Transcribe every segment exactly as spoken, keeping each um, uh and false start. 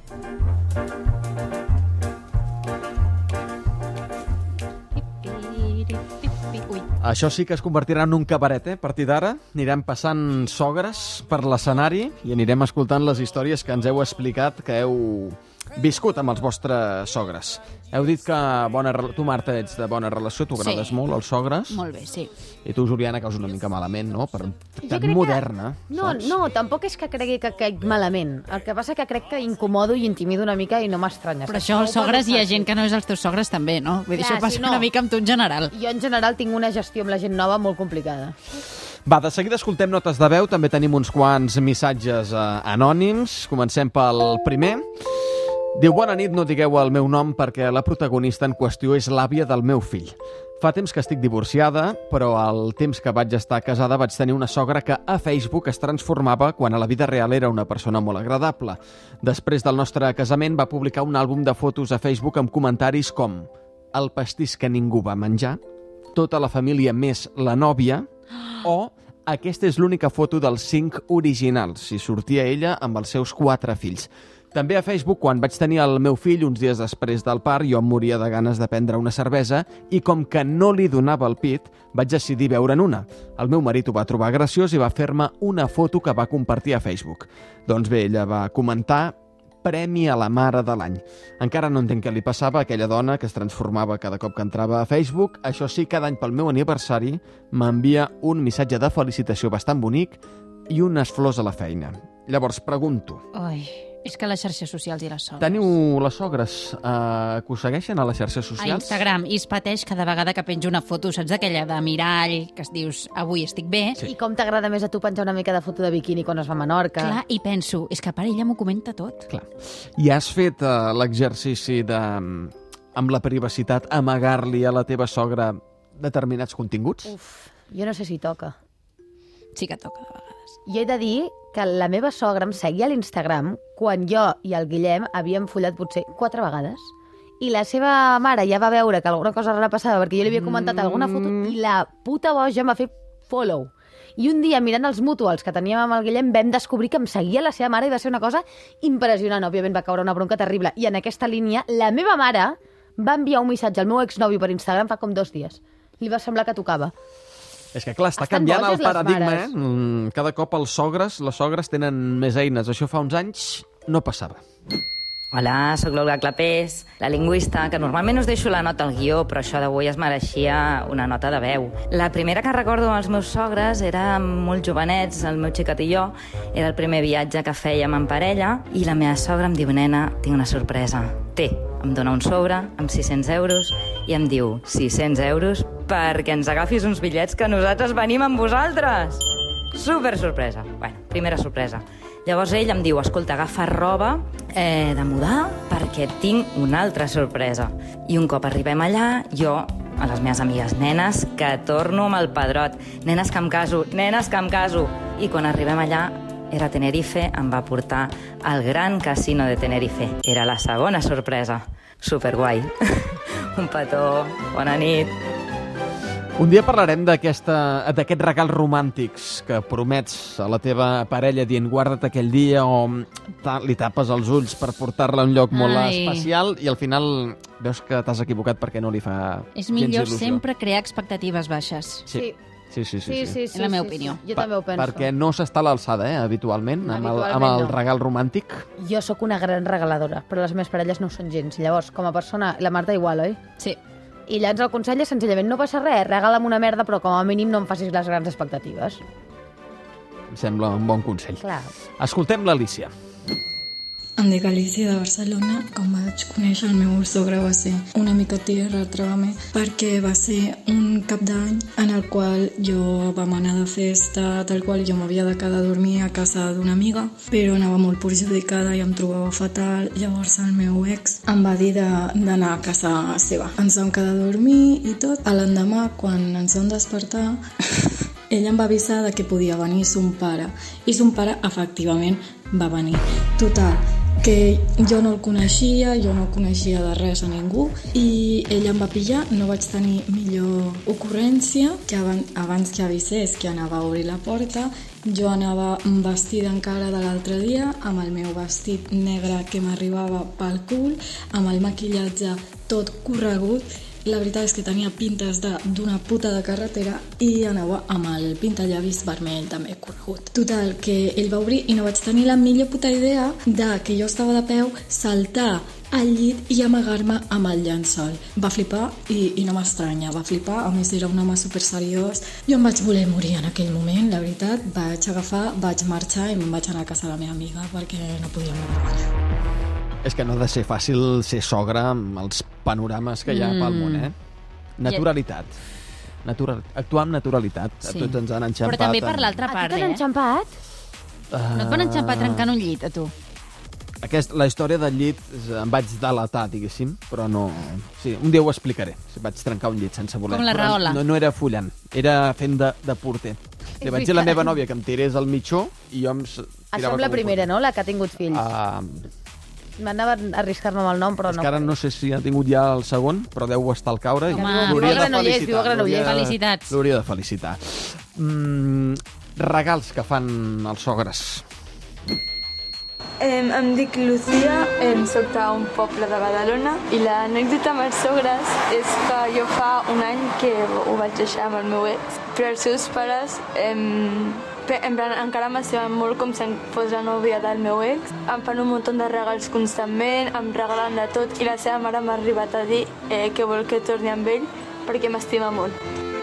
Això sí que es convertirà en un cabaret, eh? A partir d'ara anirem passant sogres per l'escenari i anirem escoltant les històries que ens heu explicat, que heu viscut amb els vostres sogres. Heu dit que bona, tu, Marta, ets de bona relació, tu agrades sí. molt als sogres. Molt bé, sí. I tu, Juliana, caus una mica malament, no? Per tan moderna, que... No, saps? no, tampoc és que cregui que caic malament. El que passa que crec que incomodo i intimido una mica i no m'estranya. Però això, els sogres, hi ha gent que no és els teus sogres també, no? Vull dir, Clar, això passa sí, no. una mica amb tu en general. Jo, en general, tinc una gestió amb la gent nova molt complicada. Va, de seguida escoltem notes de veu. També tenim uns quants missatges eh, anònims. Comencem pel primer. Diu, bona nit, no digueu el meu nom perquè la protagonista en qüestió és l'àvia del meu fill. Fa temps que estic divorciada, però al temps que vaig estar casada vaig tenir una sogra que a Facebook es transformava quan a la vida real era una persona molt agradable. Després del nostre casament va publicar un àlbum de fotos a Facebook amb comentaris com el pastís que ningú va menjar, tota la família més la nòvia o aquesta és l'única foto dels cinc originals i sortia ella amb els seus quatre fills. També a Facebook, quan vaig tenir el meu fill uns dies després del part, jo em moria de ganes de prendre una cervesa i com que no li donava el pit, vaig decidir beure'n una. El meu marit ho va trobar graciós i va fer-me una foto que va compartir a Facebook. Doncs bé, ella va comentar Premi a la Mare de l'Any. Encara no entenc què li passava a aquella dona que es transformava cada cop que entrava a Facebook. Això sí, cada any pel meu aniversari m'envia un missatge de felicitació bastant bonic i unes flors a la feina. Llavors, pregunto... Ai... És que les xarxes socials i les sogres... Teniu les sogres eh, que us segueixen a les xarxes socials? A Instagram. I es pateix cada vegada que penjo una foto, saps aquella de mirall, que es dius, avui estic bé. Sí. I com t'agrada més a tu penjar una mica de foto de biquini quan es va a Menorca? Clar, i penso, és que a part ella m'ho comenta tot. Clar. I has fet eh, l'exercici de, amb la privacitat, amagar-li a la teva sogra determinats continguts? Uf, jo no sé si toca. Sí que toca, de vegades. Jo he de dir que la meva sogra em seguia a l'Instagram quan jo i el Guillem havíem follat potser quatre vegades. I la seva mare ja va veure que alguna cosa rara passava perquè jo li havia comentat alguna foto i la puta boja em va fer follow. I un dia, mirant els mutuals que teníem amb el Guillem, vam descobrir que em seguia la seva mare i va ser una cosa impressionant. Òbviament va caure una bronca terrible. I en aquesta línia, la meva mare va enviar un missatge al meu exnòvio per Instagram fa com dos dies. Li va semblar que tocava. És que, clar, està Estan canviant el boges les paradigma, mares. eh? Cada cop els sogres, les sogres tenen més eines. Això fa uns anys no passava. Hola, sóc l'Olga Clapés, la lingüista, que normalment us deixo la nota al guió, però això d'avui es mereixia una nota de veu. La primera que recordo als meus sogres era molt jovenets, el meu xiquet i jo. Era el primer viatge que fèiem en parella i la meva sogra em diu, nena, tinc una sorpresa. Té, em dona un sobre amb sis-cents euros i em diu, sis-cents euros perquè ens agafis uns bitllets que nosaltres venim amb vosaltres. Super sorpresa. Bueno, primera sorpresa. Llavors ell em diu, escolta, agafa roba eh, de mudar perquè tinc una altra sorpresa. I un cop arribem allà, jo, a les meves amigues, nenes, que torno amb el pedrot. Nenes que em caso, nenes que em caso. I quan arribem allà, era Tenerife, em va portar al gran casino de Tenerife. Era la segona sorpresa. Superguai. Un petó, bona nit. Un dia parlarem d'aquests regals romàntics que promets a la teva parella dient guarda't aquell dia o ta, li tapes els ulls per portar-la a un lloc molt Ai. especial i al final veus que t'has equivocat perquè no li fa És gens millor il·lusió. sempre crear expectatives baixes. Sí. Sí, sí, sí. Sí, sí, sí, És la meva sí, opinió. Sí. Jo també ho penso. Perquè no s'està a l'alçada, eh, habitualment, No, amb, el, amb habitualment el no. regal romàntic. Jo sóc una gran regaladora, però les meves parelles no ho són gens. Llavors, com a persona, la Marta igual, oi? Sí. I llavors el consell és senzillament no passa res, regala'm una merda, però com a mínim no em facis les grans expectatives. Em sembla un bon consell. Clar. Escoltem l'Alícia. Em dic Alicia de Barcelona. Com vaig conèixer el meu sogre va ser una mica tierra, tràgame, perquè va ser un cap d'any en el qual jo vam anar de festa, tal qual jo m'havia de quedar a dormir a casa d'una amiga, però anava molt perjudicada i em trobava fatal. Llavors el meu ex em va dir d'anar a casa seva. Ens vam quedar a dormir i tot. A l'endemà, quan ens vam despertar, ell em va avisar de que podia venir son pare. I son pare, efectivament, va venir. Total, que jo no el coneixia, jo no coneixia de res a ningú i ell em va pillar, no vaig tenir millor ocurrència que abans, abans que avisés que anava a obrir la porta. Jo anava vestida encara de l'altre dia, amb el meu vestit negre que m'arribava pel cul, amb el maquillatge tot corregut. La veritat és que tenia pintes d'una puta de carretera i anava amb el pintallavis vermell també corregut. Total, que ell va obrir i no vaig tenir la millor puta idea de que jo estava de peu, saltar al llit i amagar-me amb el llençol. Va flipar i, i no m'estranya, va flipar, a més era un home super seriós. Jo em vaig voler morir en aquell moment, la veritat. Vaig agafar, vaig marxar i me'n vaig anar a casa de la meva amiga perquè no podia morir. És que no ha de ser fàcil ser sogre amb els panorames que hi ha mm. pel món, eh? Naturalitat. Natural... Actuar amb naturalitat. Sí. A tots ens han enxampat. Però també per l'altra A part, tu t'han eh? enxampat? Uh... No et van enxampar trencant un llit, a tu? Aquest, la història del llit em vaig delatar, diguéssim, però no... Sí, un dia ho explicaré, si vaig trencar un llit sense voler. Com la raola. No, no era follant, era fent de, de porter. Li vaig dir a la meva nòvia que em tirés al mitjó i jo em tirava... Això amb la primera, no? La que ha tingut fills. Uh... M'anava a arriscar-me amb el nom, però és no. que ara no sé si ha tingut ja el segon, però deu estar al caure. Home, l'hauria de Granollers, felicitar. viu a Granollers. Felicitats. L'hauria de felicitar. Mm, regals que fan els sogres. Eh, em dic Lucía, eh, soc d'un poble de Badalona i l'anècdota amb els sogres és que jo fa un any que ho vaig deixar amb el meu ex, però els seus pares eh, en plan, encara m'estimen molt com si fos la nòvia del meu ex. Em fan un munt de regals constantment, em regalen de tot i la seva mare m'ha arribat a dir eh, que vol que torni amb ell perquè m'estima molt.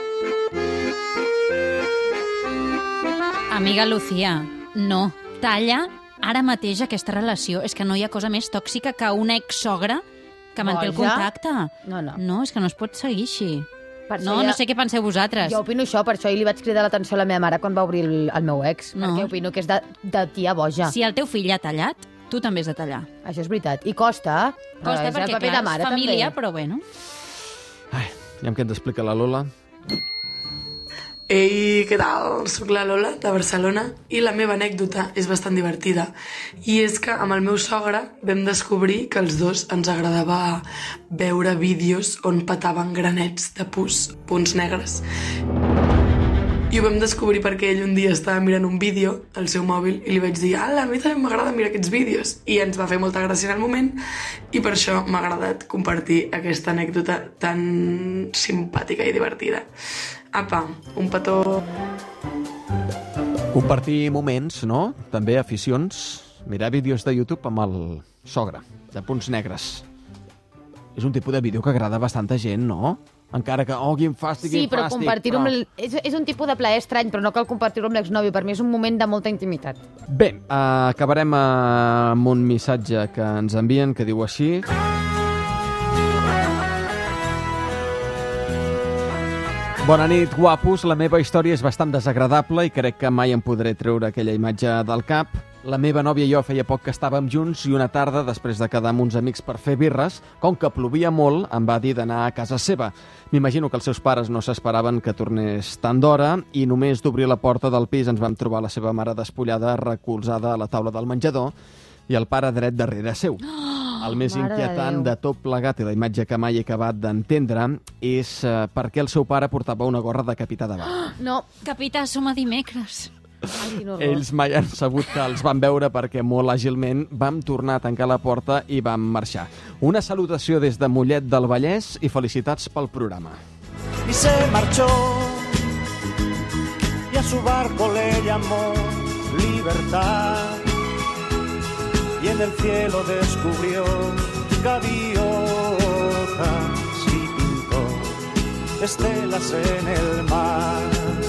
Amiga Lucía, no. Talla ara mateix aquesta relació. És que no hi ha cosa més tòxica que una ex-sogra que manté el Boja? contacte. No, no. No, és que no es pot seguir així. Per això No, ja- no sé què penseu vosaltres. Jo opino això, per això ahir li vaig cridar l'atenció a la meva mare quan va obrir el, el meu ex, No. perquè opino que és de, de tia boja. Si el teu fill ha tallat, tu també has de tallar. Això és veritat. I costa. Costa és perquè, el paper clar, de mare, és família, també. però bueno. Ai, ja què ens explica la Lola. Ei, què tal? Soc la Lola, de Barcelona, i la meva anècdota és bastant divertida. I és que amb el meu sogre vam descobrir que els dos ens agradava veure vídeos on petaven granets de pus, punts negres. I ho vam descobrir perquè ell un dia estava mirant un vídeo al seu mòbil i li vaig dir «Ala, a mi també m'agrada mirar aquests vídeos». I ens va fer molta gràcia en el moment i per això m'ha agradat compartir aquesta anècdota tan simpàtica i divertida. Apa, un petó. Compartir moments, no? També aficions. Mirar vídeos de YouTube amb el sogre, de punts negres. És un tipus de vídeo que agrada a bastanta gent, no? Encara que, oh, quin fàstic, Sí, quin però fàstic, compartir-ho però... amb... el- És, és un tipus de plaer estrany, però no cal compartir-ho amb l'exnòvio. Per mi és un moment de molta intimitat. Bé, uh, acabarem uh, amb un missatge que ens envien que diu així... Bona nit, guapos. La meva història és bastant desagradable i crec que mai em podré treure aquella imatge del cap. La meva nòvia i jo feia poc que estàvem junts i una tarda, després de quedar amb uns amics per fer birres, com que plovia molt, em va dir d'anar a casa seva. M'imagino que els seus pares no s'esperaven que tornés tant d'hora i només d'obrir la porta del pis ens vam trobar la seva mare despullada, recolzada a la taula del menjador i el pare dret darrere seu. El més Mare de inquietant Déu. de tot plegat i la imatge que mai he acabat d'entendre és uh, per què el seu pare portava una gorra de capità de bar. No. Capità, som a dimecres. Ai, quin horror. Ells mai han sabut que els van veure perquè molt àgilment vam tornar a tancar la porta i vam marxar. Una salutació des de Mollet del Vallès i felicitats pel programa. Y se marchó y a su barco le llamó libertad y en el cielo descubrió gaviotas y pintó estelas en el mar.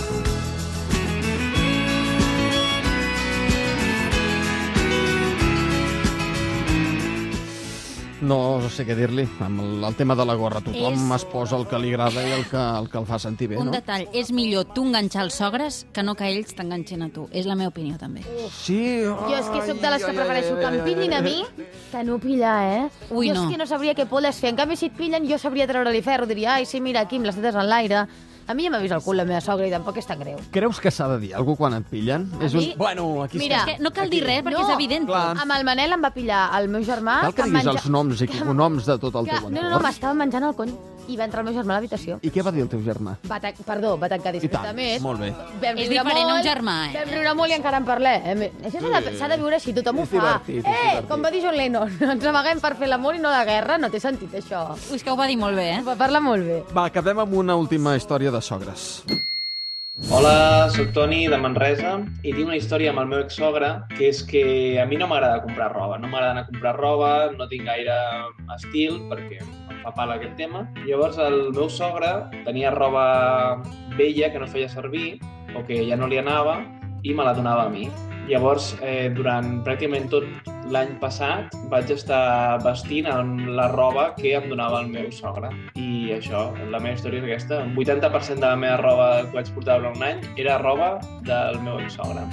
No sé què dir-li. Amb el, el tema de la gorra, tothom És- es posa el que li agrada i el que el, que el fa sentir bé, Un no? detall, és millor tu enganxar els sogres que no que ells t'enganxin a tu. És la meva opinió, també. Sí, Jo és que sóc de les que prefereixo que em pillin a mi que no pillar, eh? Ui, jo no. és que no sabria què podes fer. En canvi, si et pillen, jo sabria treure-li ferro. Diria, ai, sí, mira, aquí, amb les tetes en l'aire. A mi ja m'ha vist el cul la meva sogra i tampoc és tan greu. Creus que s'ha de dir alguna cosa quan et pillen? A És mi- un... Bueno, aquí Mira, està. És que no cal dir res, perquè No, és evident. clar. Amb el Manel em va pillar el meu germà... Cal que em diguis menja- els noms i cognoms de tot el que... teu No, entorn. no, no, m'estava menjant el cony i va entrar el meu germà a l'habitació. I què va dir el teu germà? Va ta... Perdó, va tancar I tant, discretament. molt bé. Vam És riure diferent a un molt, germà, eh? Vam riure molt i encara en parlem. Això s'ha de, s'ha de viure així, tothom ho És fa. divertit, és Eh, divertit. com va dir John Lennon, ens amaguem per fer l'amor i no la guerra. No té sentit, això. Ui, és que ho va dir molt bé, eh? Va parlar molt bé. Va, acabem amb una última història de sogres. Hola, sóc Toni de Manresa i tinc una història amb el meu exsogre, que és que a mi no m'agrada comprar roba. No m'agrada anar a comprar roba, no tinc gaire estil perquè em fa pal aquest tema. Llavors el meu sogre tenia roba vella que no feia servir o que ja no li anava i me la donava a mi. Llavors, eh, durant pràcticament tot l'any passat vaig estar vestint amb la roba que em donava el meu sogre. I això, la meva història és aquesta. Un vuitanta per cent de la meva roba que vaig portar durant un any era roba del meu exsogre.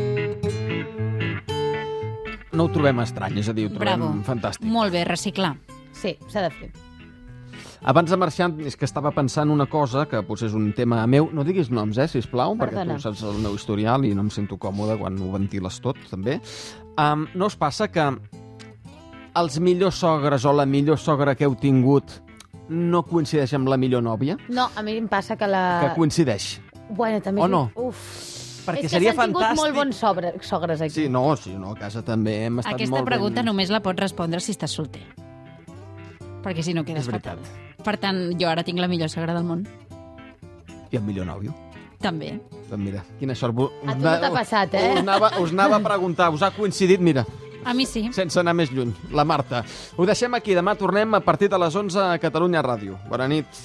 No ho trobem estrany, és a dir, ho trobem Bravo. fantàstic. Molt bé, reciclar. Sí, s'ha de fer. Abans de marxar, és que estava pensant una cosa, que potser és un tema meu. No diguis noms, eh, sisplau, Perdona. perquè tu saps el meu historial i no em sento còmode quan ho ventiles tot, també. Um, no us passa que els millors sogres o la millor sogra que heu tingut no coincideix amb la millor nòvia? No, a mi em passa que la... Que coincideix. Bueno, també... O és- no? Uf. Perquè és que seria s'han tingut fantàstic. molt bons sobre, sogres aquí. Sí, no, sí, no, a casa també hem estat Aquesta molt pregunta ben... només la pots respondre si estàs solter. Perquè si no quedes És veritat. fatal. Per tant, jo ara tinc la millor sogra del món. I el millor nòvio. També. Doncs mira, quina sort. Us A tu no t'ha passat, eh? Us anava, us anava a preguntar, us ha coincidit, mira, A mi sí. sense anar més lluny, la Marta. Ho deixem aquí, demà tornem a partir de les onze a Catalunya Ràdio. Bona nit.